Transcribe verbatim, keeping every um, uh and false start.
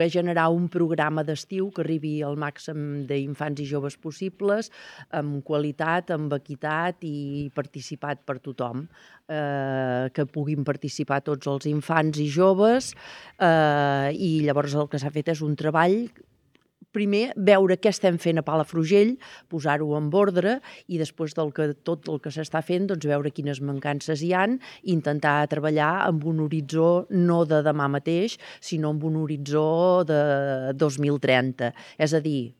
generar un programa d'estiu que arribi al màxim d'infants i joves possibles, amb qualitat, amb equitat i participat per tothom, eh, que puguin participar tots els infants i joves, eh, i llavors el que s'ha fet és un treball. Primer, veure què estem fent a Palafrugell, posar-ho en ordre i després del que, tot el que s'està fent, doncs veure quines mancances hi han i intentar treballar amb un horitzó no de demà mateix, sinó amb un horitzó de dos mil trenta. És a dir,